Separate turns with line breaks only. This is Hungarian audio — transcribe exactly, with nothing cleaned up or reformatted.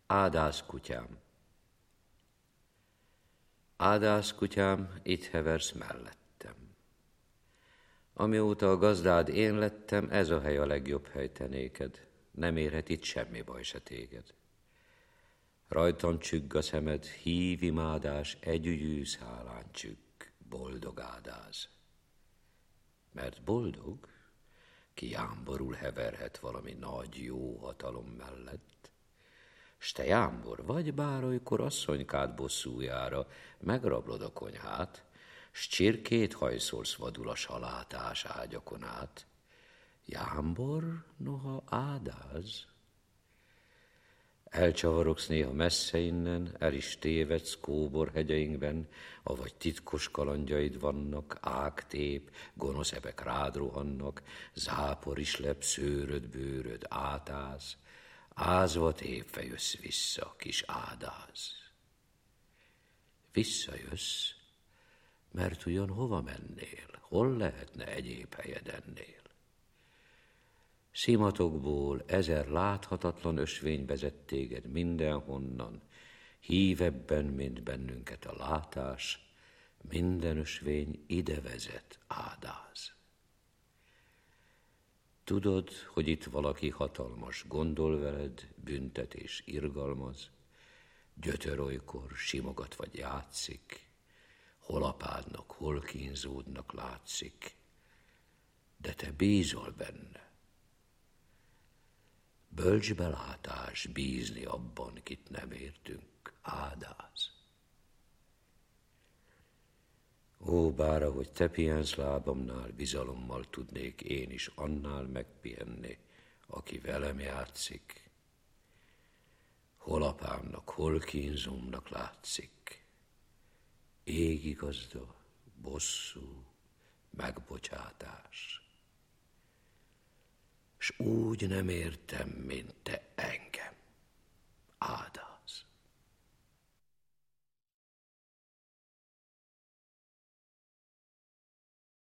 Ádász kutyám. Ádász kutyám, itt heversz mellettem. Amióta a gazdád én lettem, ez a hely a legjobb hely te néked. Nem érhet itt semmi baj se téged. Rajtam csügg a szemed, hív imádás, együgyű szálán csügg, boldog ádáz. Mert boldog, ki jámborul heverhet valami nagy jó hatalom mellett, s te jámbor vagy, bár olykor asszonykád bosszújára megrablod a konyhát, s csirkét hajszolsz vadul a salátás ágyakon át. Jámbor, noha ádáz. Elcsavarogsz néha messze innen, el is tévedsz kóborhegyeinkben, avagy titkos kalandjaid vannak, ágtép, gonosz ebek rád rohannak, zápor is lep, szőröd, bőröd átáz, ázva tépve jössz vissza, kis ádáz. Visszajössz, mert ugyan hova mennél, hol lehetne egyéb helyed ennél? Szimatokból ezer láthatatlan ösvény vezet téged mindenhonnan, hívebben, mint bennünket a látás, minden ösvény ide vezet, ádáz. Tudod, hogy itt valaki hatalmas gondol veled, büntet és irgalmaz, gyötör olykor, simogat vagy játszik, hol apádnak, hol kínzódnak látszik, de te bízol benne. Bölcs belátás bízni abban, kit nem értünk, ádáz. Ó, bár ahogy te pihensz lábamnál, bizalommal tudnék én is annál megpihenni, aki velem játszik. Hol apámnak, hol kínzómnak látszik. Égi gazda, bosszú, megbocsátás. S úgy nem értem, mint